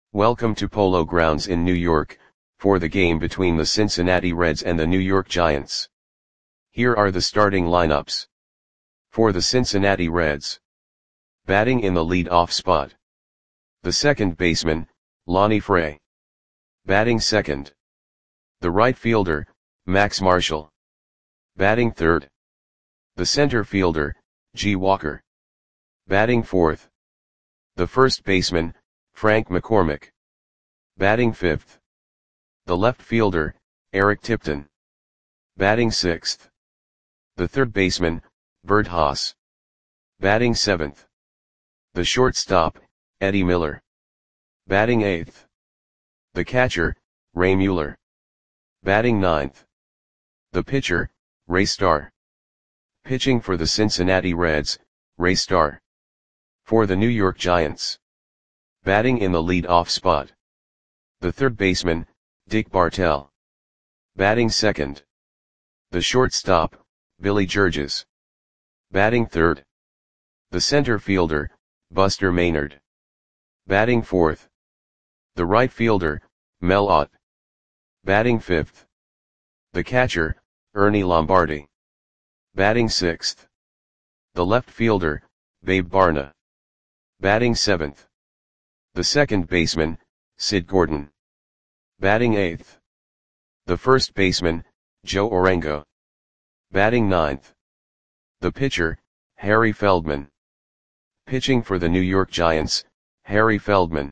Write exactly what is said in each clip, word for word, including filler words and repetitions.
Welcome to Polo Grounds in New York, for the game between the Cincinnati Reds and the New York Giants. Here are the starting lineups. For the Cincinnati Reds. Batting in the lead-off spot. The second baseman, Lonnie Fray. Batting second. The right fielder, Max Marshall. Batting third. The center fielder, G. Walker. Batting fourth. The first baseman, Frank McCormick. Batting fifth. The left fielder, Eric Tipton. Batting sixth. The third baseman, Bert Haas. Batting seventh. The shortstop, Eddie Miller. Batting eighth. The catcher, Ray Mueller. Batting ninth. The pitcher, Ray Starr. Pitching for the Cincinnati Reds, Ray Starr. For the New York Giants. Batting in the lead-off spot. The third baseman, Dick Bartell. Batting second. The shortstop, Billy Georges. Batting third. The center fielder, Buster Maynard. Batting fourth. The right fielder, Mel Ott. Batting fifth. The catcher, Ernie Lombardi. Batting sixth. The left fielder, Babe Barna. Batting seventh. The second baseman, Sid Gordon. Batting eighth. The first baseman, Joe Orengo. Batting ninth. The pitcher, Harry Feldman. Pitching for the New York Giants, Harry Feldman.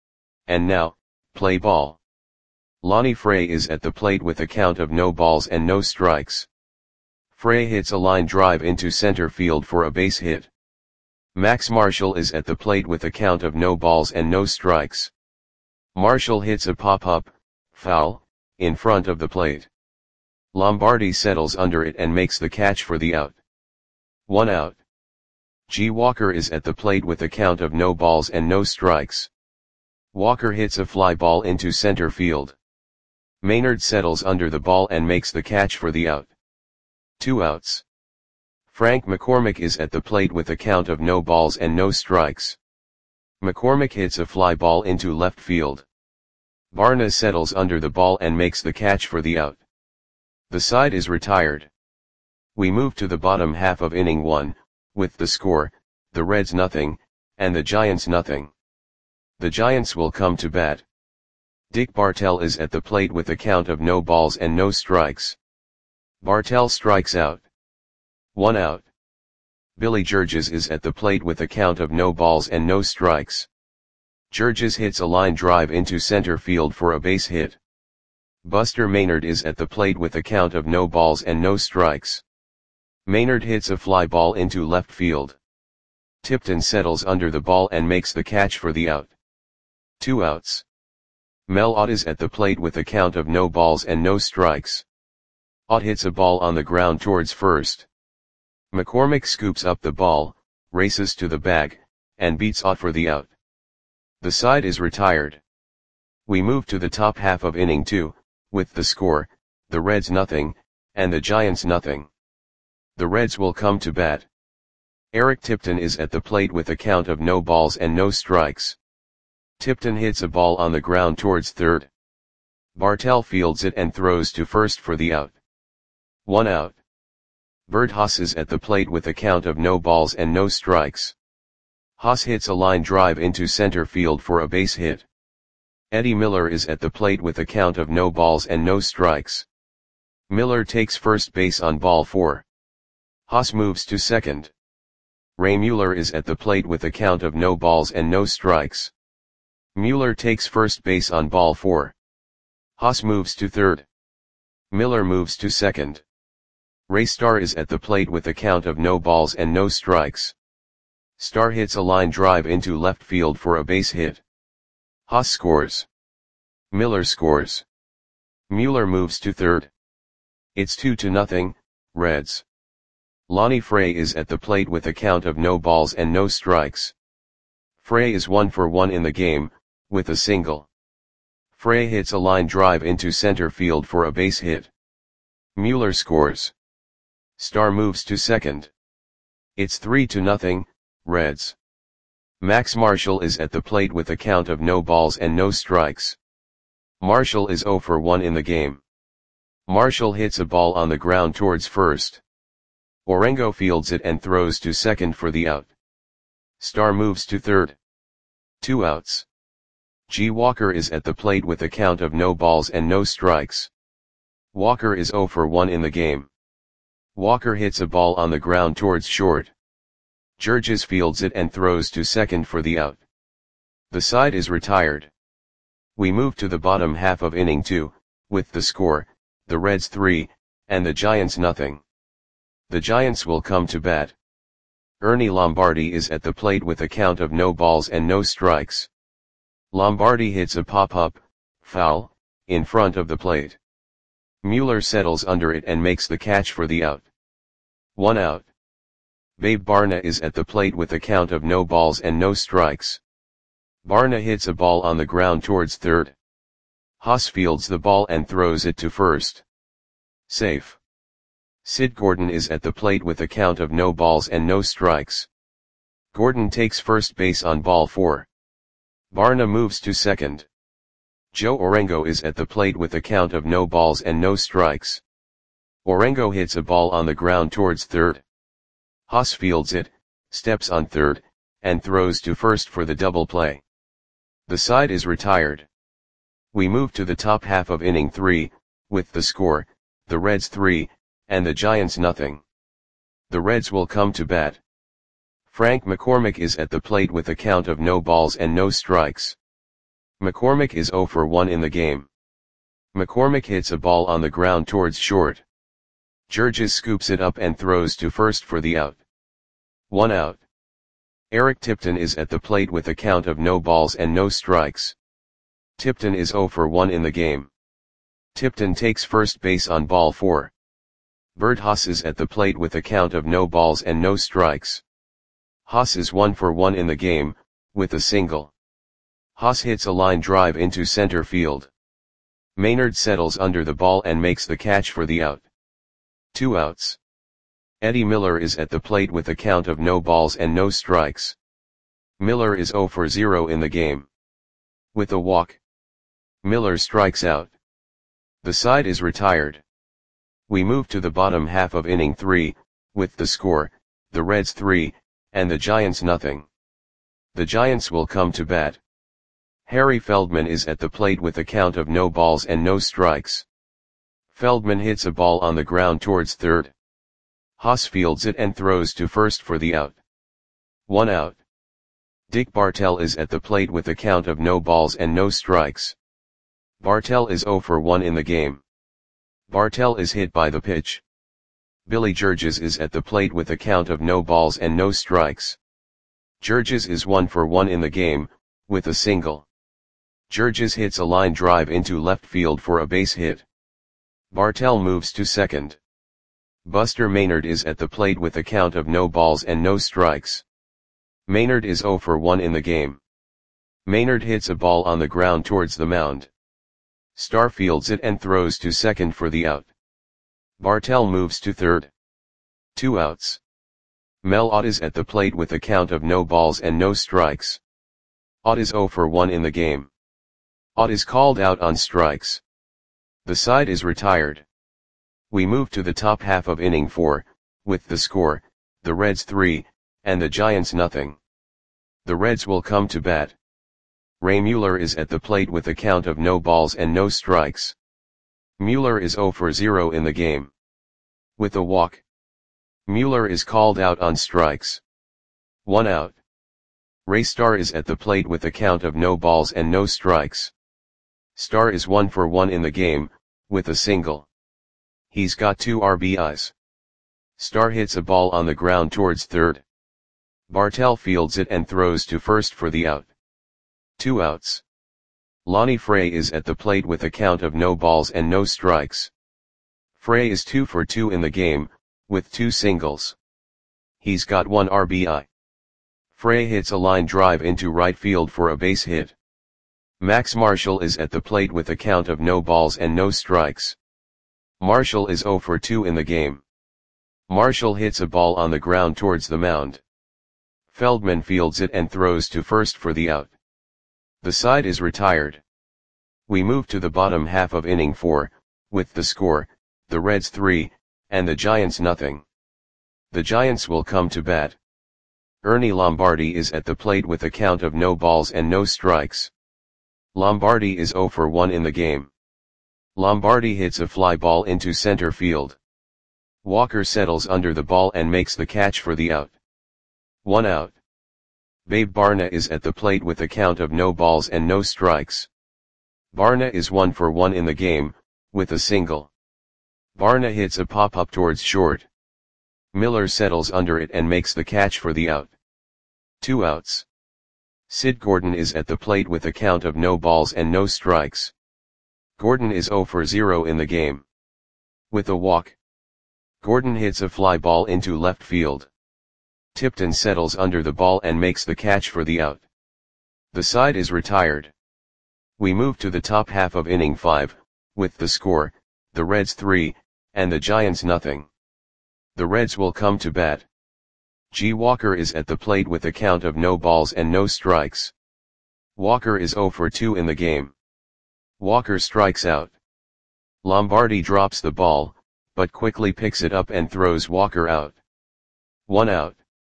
And now, play ball. Lonnie Fray is at the plate with a count of no balls and no strikes. Fray hits a line drive into center field for a base hit. Max Marshall is at the plate with a count of no balls and no strikes. Marshall hits a pop-up, foul, in front of the plate. Lombardi settles under it and makes the catch for the out. One out. G. Walker is at the plate with a count of no balls and no strikes. Walker hits a fly ball into center field. Maynard settles under the ball and makes the catch for the out. Two outs. Frank McCormick is at the plate with a count of no balls and no strikes. McCormick hits a fly ball into left field. Barna settles under the ball and makes the catch for the out. The side is retired. We move to the bottom half of inning one, with the score, the Reds nothing, and the Giants nothing. The Giants will come to bat. Dick Bartell is at the plate with a count of no balls and no strikes. Bartell strikes out. One out. Billy Georges is at the plate with a count of no balls and no strikes. Georges hits a line drive into center field for a base hit. Buster Maynard is at the plate with a count of no balls and no strikes. Maynard hits a fly ball into left field. Tipton settles under the ball and makes the catch for the out. Two outs. Mel Ott is at the plate with a count of no balls and no strikes. Ott hits a ball on the ground towards first. McCormick scoops up the ball, races to the bag, and beats Ott for the out. The side is retired. We move to the top half of inning two, with the score, the Reds nothing, and the Giants nothing. The Reds will come to bat. Eric Tipton is at the plate with a count of no balls and no strikes. Tipton hits a ball on the ground towards third. Bartell fields it and throws to first for the out. One out. Bert Haas is at the plate with a count of no balls and no strikes. Haas hits a line drive into center field for a base hit. Eddie Miller is at the plate with a count of no balls and no strikes. Miller takes first base on ball four. Haas moves to second. Ray Mueller is at the plate with a count of no balls and no strikes. Mueller takes first base on ball four. Haas moves to third. Miller moves to second. Ray Starr is at the plate with a count of no balls and no strikes. Starr hits a line drive into left field for a base hit. Haas scores. Miller scores. Mueller moves to third. It's two to nothing, Reds. Lonnie Fray is at the plate with a count of no balls and no strikes. Fray is one for one in the game, with a single. Fray hits a line drive into center field for a base hit. Mueller scores. Starr moves to second. It's three to nothing, Reds. Max Marshall is at the plate with a count of no balls and no strikes. Marshall is zero for one in the game. Marshall hits a ball on the ground towards first. Orengo fields it and throws to second for the out. Star moves to third. Two outs. G. Walker is at the plate with a count of no balls and no strikes. Walker is zero for one in the game. Walker hits a ball on the ground towards short. Georges fields it and throws to second for the out. The side is retired. We move to the bottom half of inning two, with the score, the Reds three, and the Giants nothing. The Giants will come to bat. Ernie Lombardi is at the plate with a count of no balls and no strikes. Lombardi hits a pop-up, foul, in front of the plate. Mueller settles under it and makes the catch for the out. One out. Babe Barna is at the plate with a count of no balls and no strikes. Barna hits a ball on the ground towards third. Haas fields the ball and throws it to first. Safe. Sid Gordon is at the plate with a count of no balls and no strikes. Gordon takes first base on ball four. Barna moves to second. Joe Orengo is at the plate with a count of no balls and no strikes. Orengo hits a ball on the ground towards third. Haas fields it, steps on third, and throws to first for the double play. The side is retired. We move to the top half of inning three, with the score, the Reds three, and the Giants nothing. The Reds will come to bat. Frank McCormick is at the plate with a count of no balls and no strikes. McCormick is zero for one in the game. McCormick hits a ball on the ground towards short. Georges scoops it up and throws to first for the out. One out. Eric Tipton is at the plate with a count of no balls and no strikes. Tipton is zero for one in the game. Tipton takes first base on ball four. Bert Haas is at the plate with a count of no balls and no strikes. Haas is one for one in the game, with a single. Haas hits a line drive into center field. Maynard settles under the ball and makes the catch for the out. Two outs. Eddie Miller is at the plate with a count of no balls and no strikes. Miller is zero for zero in the game. With a walk, Miller strikes out. The side is retired. We move to the bottom half of inning three, with the score, the Reds three, and the Giants nothing. The Giants will come to bat. Harry Feldman is at the plate with a count of no balls and no strikes. Feldman hits a ball on the ground towards third. Haas fields it and throws to first for the out. One out. Dick Bartell is at the plate with a count of no balls and no strikes. Bartell is zero for one in the game. Bartell is hit by the pitch. Billy Georges is at the plate with a count of no balls and no strikes. Georges is one for one in the game, with a single. Georges hits a line drive into left field for a base hit. Bartell moves to second. Buster Maynard is at the plate with a count of no balls and no strikes. Maynard is zero for one in the game. Maynard hits a ball on the ground towards the mound. Starr fields it and throws to second for the out. Bartell moves to third. Two outs. Mel Ott is at the plate with a count of no balls and no strikes. Ott is zero for one in the game. Ott is called out on strikes. The side is retired. We move to the top half of inning four, with the score, the Reds three, and the Giants nothing. The Reds will come to bat. Ray Mueller is at the plate with a count of no balls and no strikes. Mueller is zero for zero in the game. With a walk, Mueller is called out on strikes. One out. Ray Starr is at the plate with a count of no balls and no strikes. Starr is one for one in the game, with a single. He's got two R B Is. Starr hits a ball on the ground towards third. Bartell fields it and throws to first for the out. Two outs. Lonnie Frey is at the plate with a count of no balls and no strikes. Frey is two for two in the game, with two singles. He's got one R B I. Frey hits a line drive into right field for a base hit. Max Marshall is at the plate with a count of no balls and no strikes. Marshall is zero for two in the game. Marshall hits a ball on the ground towards the mound. Feldman fields it and throws to first for the out. The side is retired. We move to the bottom half of inning four, with the score, the Reds three, and the Giants nothing. The Giants will come to bat. Ernie Lombardi is at the plate with a count of no balls and no strikes. Lombardi is oh for one in the game. Lombardi hits a fly ball into center field. Walker settles under the ball and makes the catch for the out. One out. Babe Barna is at the plate with a count of no balls and no strikes. Barna is one for one in the game, with a single. Barna hits a pop-up towards short. Miller settles under it and makes the catch for the out. Two outs. Sid Gordon is at the plate with a count of no balls and no strikes. Gordon is oh for zero in the game. With a walk. Gordon hits a fly ball into left field. Tipton settles under the ball and makes the catch for the out. The side is retired. We move to the top half of inning five, with the score, the Reds three, and the Giants nothing. The Reds will come to bat. G. Walker is at the plate with a count of no balls and no strikes. Walker is oh for two in the game. Walker strikes out. Lombardi drops the ball, but quickly picks it up and throws Walker out. One out.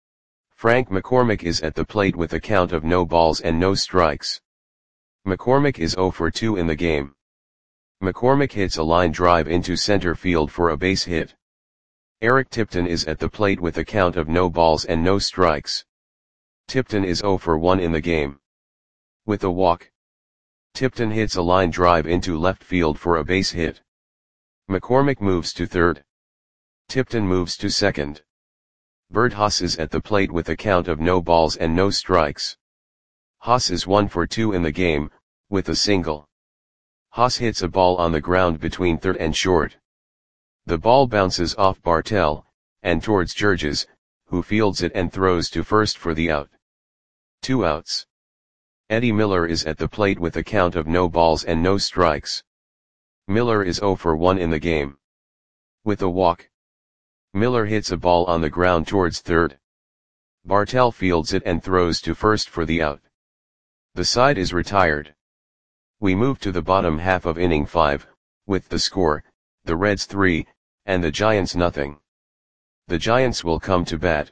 Frank McCormick is at the plate with a count of no balls and no strikes. McCormick is oh for two in the game. McCormick hits a line drive into center field for a base hit. Eric Tipton is at the plate with a count of no balls and no strikes. Tipton is oh for one in the game. With a walk. Tipton hits a line drive into left field for a base hit. McCormick moves to third. Tipton moves to second. Bert Haas is at the plate with a count of no balls and no strikes. Haas is one for two in the game, with a single. Haas hits a ball on the ground between third and short. The ball bounces off Bartell, and towards Georges, who fields it and throws to first for the out. Two outs. Eddie Miller is at the plate with a count of no balls and no strikes. Miller is oh for one in the game. With a walk. Miller hits a ball on the ground towards third. Bartell fields it and throws to first for the out. The side is retired. We move to the bottom half of inning five, with the score, the Reds three, and the Giants nothing. The Giants will come to bat.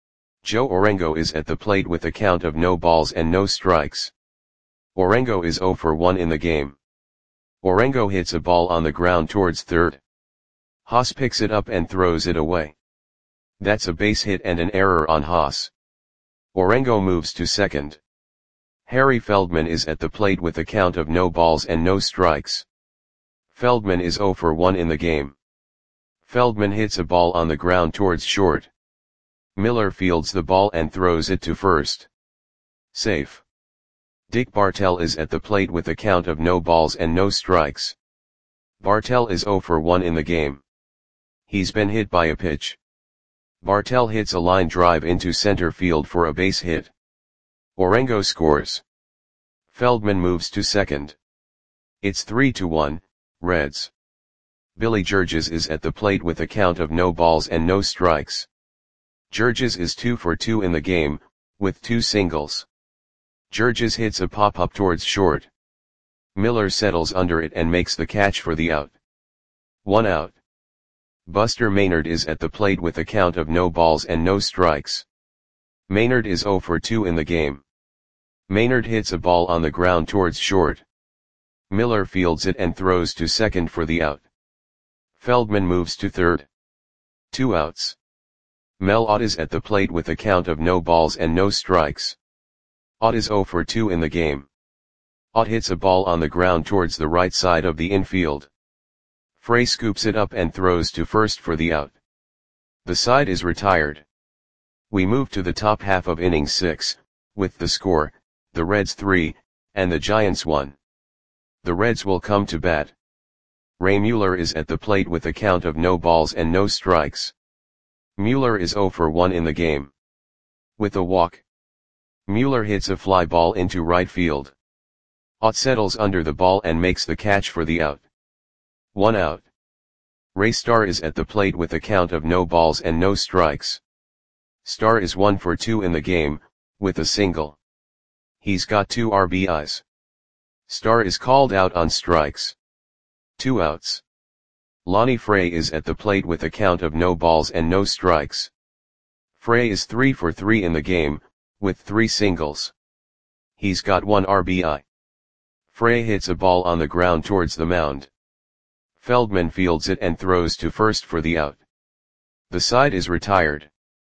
Joe Orengo is at the plate with a count of no balls and no strikes. Orengo is oh for one in the game. Orengo hits a ball on the ground towards third. Haas picks it up and throws it away. That's a base hit and an error on Haas. Orengo moves to second. Harry Feldman is at the plate with a count of no balls and no strikes. Feldman is oh for one in the game. Feldman hits a ball on the ground towards short. Miller fields the ball and throws it to first. Safe. Dick Bartell is at the plate with a count of no balls and no strikes. Bartell is oh for one in the game. He's been hit by a pitch. Bartell hits a line drive into center field for a base hit. Orengo scores. Feldman moves to second. It's three to one, Reds. Billy Georges is at the plate with a count of no balls and no strikes. Georges is two for two in the game, with two singles. Georges hits a pop-up towards short. Miller settles under it and makes the catch for the out. One out. Buster Maynard is at the plate with a count of no balls and no strikes. Maynard is oh for two in the game. Maynard hits a ball on the ground towards short. Miller fields it and throws to second for the out. Feldman moves to third. Two outs. Mel Ott is at the plate with a count of no balls and no strikes. Ott is oh for two in the game. Ott hits a ball on the ground towards the right side of the infield. Frey scoops it up and throws to first for the out. The side is retired. We move to the top half of inning six, with the score, the Reds three, and the Giants one. The Reds will come to bat. Ray Mueller is at the plate with a count of no balls and no strikes. Mueller is oh for one in the game. With a walk. Mueller hits a fly ball into right field. Ott settles under the ball and makes the catch for the out. One out. Ray Starr is at the plate with a count of no balls and no strikes. Star is one for two in the game, with a single. He's got two R B Is. Star is called out on strikes. Two outs. Lonnie Frey is at the plate with a count of no balls and no strikes. Frey is three for three in the game, with three singles. He's got one R B I. Frey hits a ball on the ground towards the mound. Feldman fields it and throws to first for the out. The side is retired.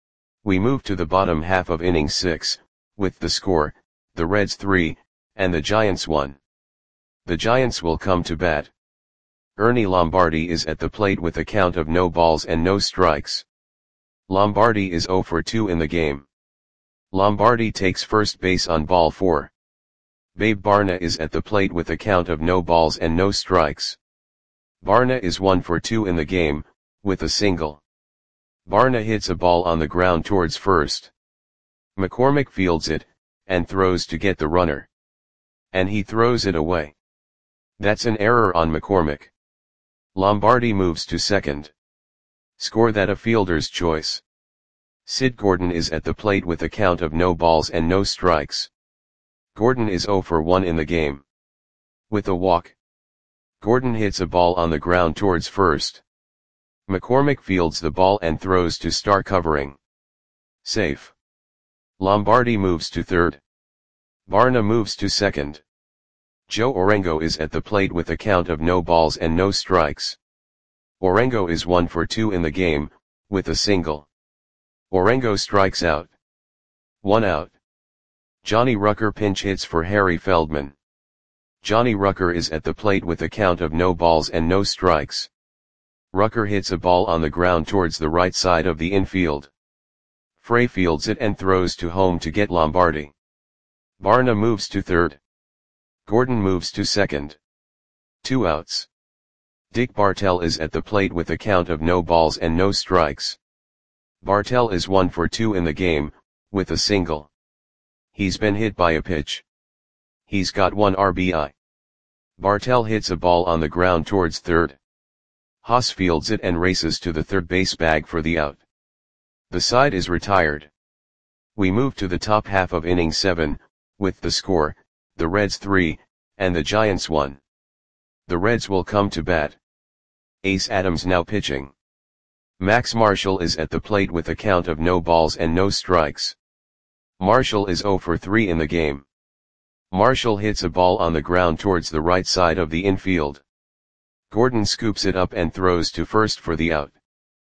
We move to the bottom half of inning six, with the score, the Reds three, and the Giants one. The Giants will come to bat. Ernie Lombardi is at the plate with a count of no balls and no strikes. Lombardi is zero for two in the game. Lombardi takes first base on ball four. Babe Barna is at the plate with a count of no balls and no strikes. Barna is one for two in the game, with a single. Barna hits a ball on the ground towards first. McCormick fields it, and throws to get the runner. And he throws it away. That's an error on McCormick. Lombardi moves to second. Score that a fielder's choice. Sid Gordon is at the plate with a count of no balls and no strikes. Gordon is zero for one in the game. With a walk. Gordon hits a ball on the ground towards first. McCormick fields the ball and throws to Star covering. Safe. Lombardi moves to third. Barna moves to second. Joe Orengo is at the plate with a count of no balls and no strikes. Orengo is one for two in the game, with a single. Orengo strikes out. One out. Johnny Rucker pinch hits for Harry Feldman. Johnny Rucker is at the plate with a count of no balls and no strikes. Rucker hits a ball on the ground towards the right side of the infield. Frey fields it and throws to home to get Lombardi. Barna moves to third. Gordon moves to second. Two outs. Dick Bartell is at the plate with a count of no balls and no strikes. Bartell is one for two in the game, with a single. He's been hit by a pitch. He's got one R B I. Bartell hits a ball on the ground towards third. Haas fields it and races to the third base bag for the out. The side is retired. We move to the top half of inning seven, with the score, the Reds three, and the Giants one. The Reds will come to bat. Ace Adams now pitching. Max Marshall is at the plate with a count of no balls and no strikes. Marshall is zero for three in the game. Marshall hits a ball on the ground towards the right side of the infield. Gordon scoops it up and throws to first for the out.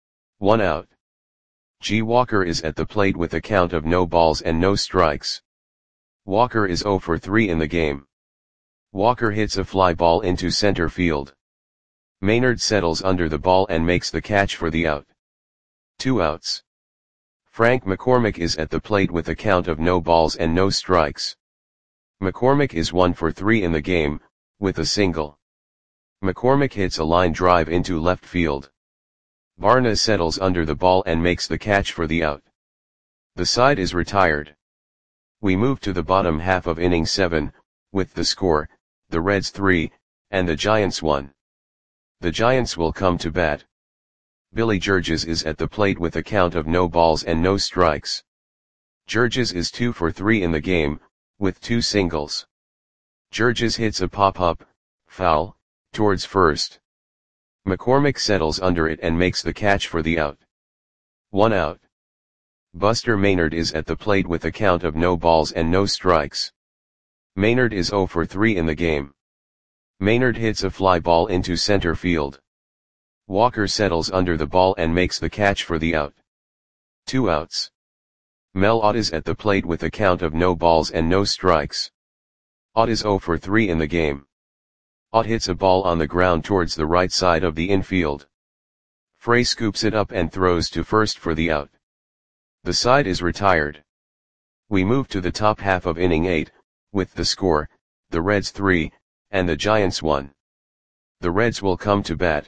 One out. G. Walker is at the plate with a count of no balls and no strikes. Walker is zero for three in the game. Walker hits a fly ball into center field. Maynard settles under the ball and makes the catch for the out. Two outs. Frank McCormick is at the plate with a count of no balls and no strikes. McCormick is one for three in the game, with a single. McCormick hits a line drive into left field. Barna settles under the ball and makes the catch for the out. The side is retired. We move to the bottom half of inning seven, with the score, the Reds three, and the Giants one. The Giants will come to bat. Billy Georges is at the plate with a count of no balls and no strikes. Georges is two for three in the game, with two singles. Georges hits a pop-up, foul, towards first. McCormick settles under it and makes the catch for the out. One out. Buster Maynard is at the plate with a count of no balls and no strikes. Maynard is zero for three in the game. Maynard hits a fly ball into center field. Walker settles under the ball and makes the catch for the out. Two outs. Mel Ott is at the plate with a count of no balls and no strikes. Ott is zero for three in the game. Ott hits a ball on the ground towards the right side of the infield. Frey scoops it up and throws to first for the out. The side is retired. We move to the top half of inning eight, with the score, the Reds three, and the Giants one. The Reds will come to bat.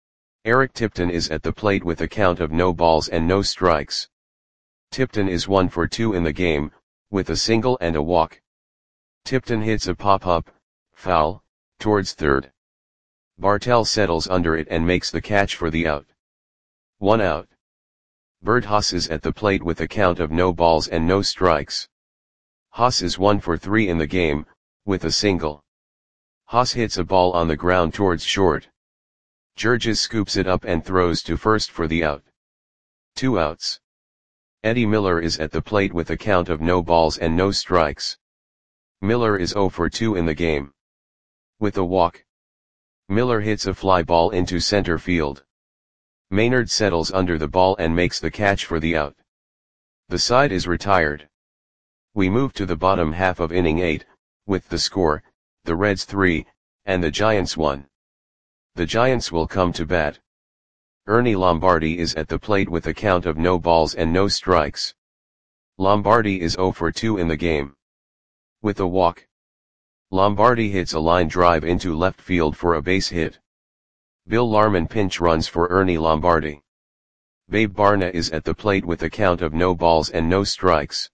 Eric Tipton is at the plate with a count of no balls and no strikes. Tipton is one for two in the game, with a single and a walk. Tipton hits a pop-up, foul, towards third. Bartell settles under it and makes the catch for the out. One out. Bert Haas is at the plate with a count of no balls and no strikes. Haas is one for three in the game, with a single. Haas hits a ball on the ground towards short. Georges scoops it up and throws to first for the out. Two outs. Eddie Miller is at the plate with a count of no balls and no strikes. Miller is zero for two in the game. With a walk. Miller hits a fly ball into center field. Maynard settles under the ball and makes the catch for the out. The side is retired. We move to the bottom half of inning eight, with the score, the Reds three, and the Giants one. The Giants will come to bat. Ernie Lombardi is at the plate with a count of no balls and no strikes. Lombardi is zero for two in the game. With a walk. Lombardi hits a line drive into left field for a base hit. Bill Larman pinch runs for Ernie Lombardi. Babe Barna is at the plate with a count of no balls and no strikes.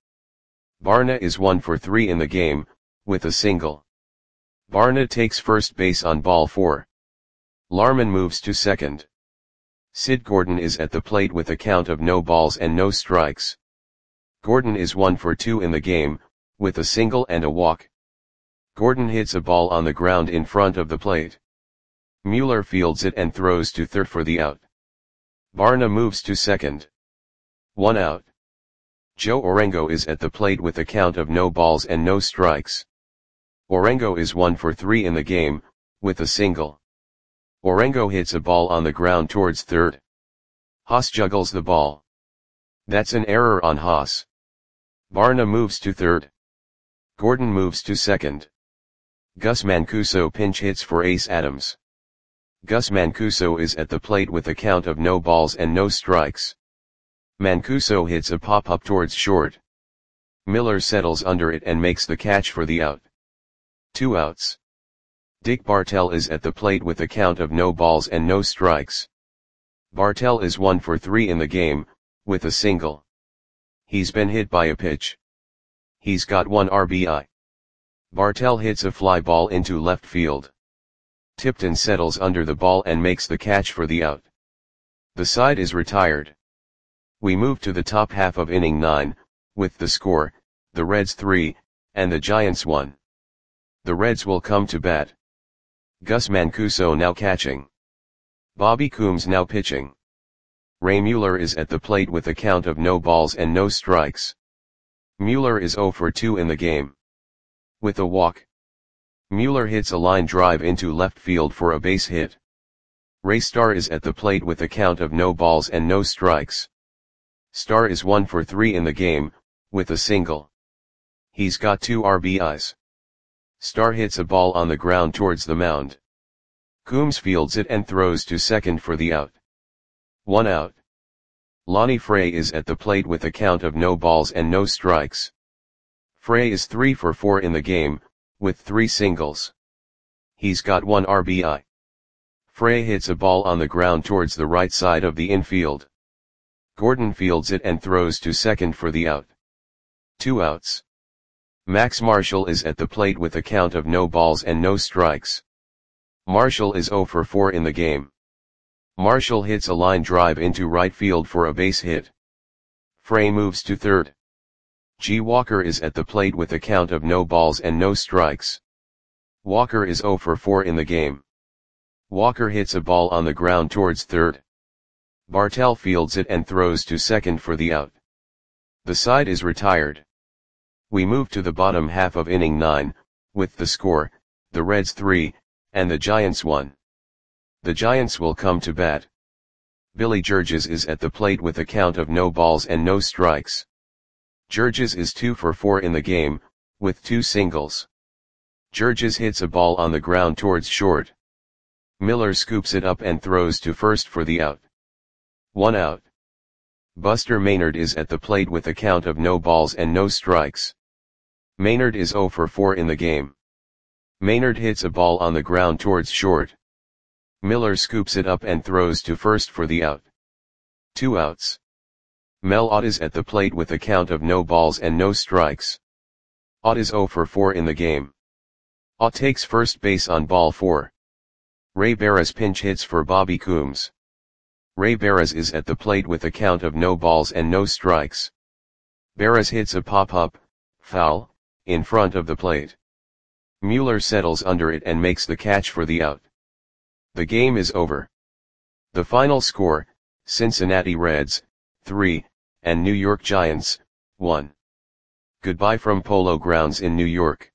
Barna is one for three in the game, with a single. Barna takes first base on ball four. Larman moves to second. Sid Gordon is at the plate with a count of no balls and no strikes. Gordon is one for two in the game, with a single and a walk. Gordon hits a ball on the ground in front of the plate. Mueller fields it and throws to third for the out. Barna moves to second. One out. Joe Orengo is at the plate with a count of no balls and no strikes. Orengo is one for three in the game, with a single. Orengo hits a ball on the ground towards third. Haas juggles the ball. That's an error on Haas. Barna moves to third. Gordon moves to second. Gus Mancuso pinch hits for Ace Adams. Gus Mancuso is at the plate with a count of no balls and no strikes. Mancuso hits a pop-up towards short. Miller settles under it and makes the catch for the out. Two outs. Dick Bartell is at the plate with a count of no balls and no strikes. Bartell is one for three in the game, with a single. He's been hit by a pitch. He's got one R B I. Bartell hits a fly ball into left field. Tipton settles under the ball and makes the catch for the out. The side is retired. We move to the top half of inning nine, with the score, the Reds three, and the Giants one. The Reds will come to bat. Gus Mancuso now catching. Bobby Coombs now pitching. Ray Mueller is at the plate with a count of no balls and no strikes. Mueller is zero for two in the game. With a walk. Mueller hits a line drive into left field for a base hit. Ray Starr is at the plate with a count of no balls and no strikes. Starr is one for three in the game, with a single. He's got two R B Is. Starr hits a ball on the ground towards the mound. Coombs fields it and throws to second for the out. One out. Lonnie Frey is at the plate with a count of no balls and no strikes. Frey is three for four in the game, with three singles. He's got one R B I. Frey hits a ball on the ground towards the right side of the infield. Gordon fields it and throws to second for the out. Two outs. Max Marshall is at the plate with a count of no balls and no strikes. Marshall is zero for four in the game. Marshall hits a line drive into right field for a base hit. Frey moves to third. G. Walker is at the plate with a count of no balls and no strikes. Walker is zero for four in the game. Walker hits a ball on the ground towards third. Bartell fields it and throws to second for the out. The side is retired. We move to the bottom half of inning nine, with the score, the Reds three, and the Giants one. The Giants will come to bat. Billy Georges is at the plate with a count of no balls and no strikes. Georges is two for four in the game, with two singles. Georges hits a ball on the ground towards short. Miller scoops it up and throws to first for the out. One out. Buster Maynard is at the plate with a count of no balls and no strikes. Maynard is zero for four in the game. Maynard hits a ball on the ground towards short. Miller scoops it up and throws to first for the out. Two outs. Mel Ott is at the plate with a count of no balls and no strikes. Ott is zero for four in the game. Ott takes first base on ball four. Ray Barris pinch hits for Bobby Coombs. Ray Barres is at the plate with a count of no balls and no strikes. Barres hits a pop-up, foul, in front of the plate. Mueller settles under it and makes the catch for the out. The game is over. The final score, Cincinnati Reds, three, and New York Giants, one. Goodbye from Polo Grounds in New York.